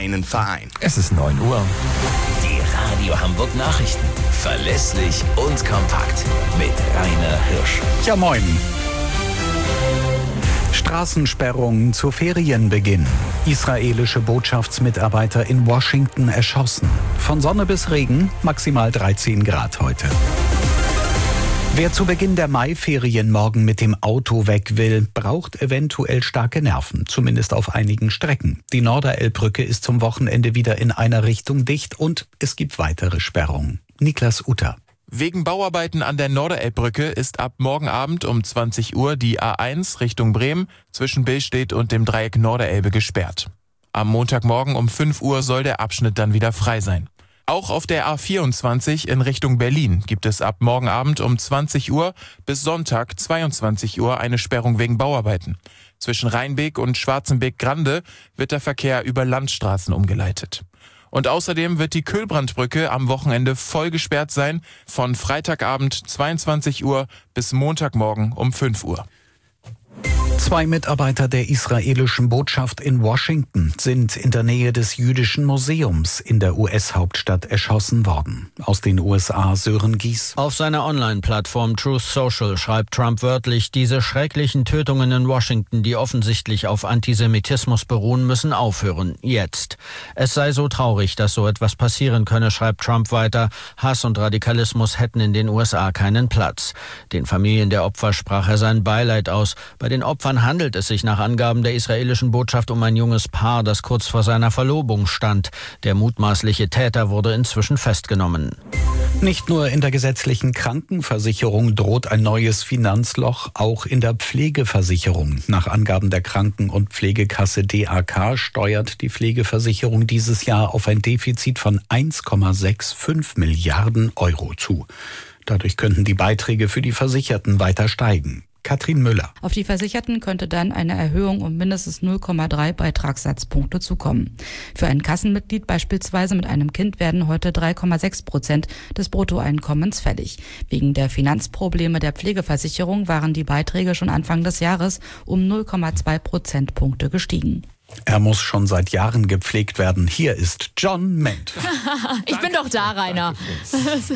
einen Verein. Es ist 9 Uhr. Die Radio Hamburg Nachrichten. Verlässlich und kompakt. Mit Rainer Hirsch. Ja, moin. Straßensperrungen zu Ferienbeginn. Israelische Botschaftsmitarbeiter in Washington erschossen. Von Sonne bis Regen, maximal 13 Grad heute. Wer zu Beginn der Maiferien morgen mit dem Auto weg will, braucht eventuell starke Nerven, zumindest auf einigen Strecken. Die Norderelbbrücke ist zum Wochenende wieder in einer Richtung dicht und es gibt weitere Sperrungen. Niklas Utter. Wegen Bauarbeiten an der Norderelbbrücke ist ab morgen Abend um 20 Uhr die A1 Richtung Bremen zwischen Billstedt und dem Dreieck Norderelbe gesperrt. Am Montagmorgen um 5 Uhr soll der Abschnitt dann wieder frei sein. Auch auf der A24 in Richtung Berlin gibt es ab morgen Abend um 20 Uhr bis Sonntag 22 Uhr eine Sperrung wegen Bauarbeiten. Zwischen Rheinbeek und Schwarzenbeek-Grande wird der Verkehr über Landstraßen umgeleitet. Und außerdem wird die Köhlbrandbrücke am Wochenende voll gesperrt sein, von Freitagabend 22 Uhr bis Montagmorgen um 5 Uhr. 2 Mitarbeiter der israelischen Botschaft in Washington sind in der Nähe des Jüdischen Museums in der US-Hauptstadt erschossen worden. Aus den USA Sören Gies. Auf seiner Online-Plattform Truth Social schreibt Trump wörtlich, diese schrecklichen Tötungen in Washington, die offensichtlich auf Antisemitismus beruhen, müssen aufhören. Jetzt. Es sei so traurig, dass so etwas passieren könne, schreibt Trump weiter. Hass und Radikalismus hätten in den USA keinen Platz. Den Familien der Opfer sprach er sein Beileid aus. Bei den Opfern handelt es sich nach Angaben der israelischen Botschaft um ein junges Paar, das kurz vor seiner Verlobung stand. Der mutmaßliche Täter wurde inzwischen festgenommen. Nicht nur in der gesetzlichen Krankenversicherung droht ein neues Finanzloch, auch in der Pflegeversicherung. Nach Angaben der Kranken- und Pflegekasse DAK steuert die Pflegeversicherung dieses Jahr auf ein Defizit von 1,65 Milliarden Euro zu. Dadurch könnten die Beiträge für die Versicherten weiter steigen. Katrin Müller. Auf die Versicherten könnte dann eine Erhöhung um mindestens 0,3 Beitragssatzpunkte zukommen. Für ein Kassenmitglied beispielsweise mit einem Kind werden heute 3,6% des Bruttoeinkommens fällig. Wegen der Finanzprobleme der Pflegeversicherung waren die Beiträge schon Anfang des Jahres um 0,2 Prozentpunkte gestiegen. Er muss schon seit Jahren gepflegt werden. Hier ist John Ment. Ich bin doch da, Rainer.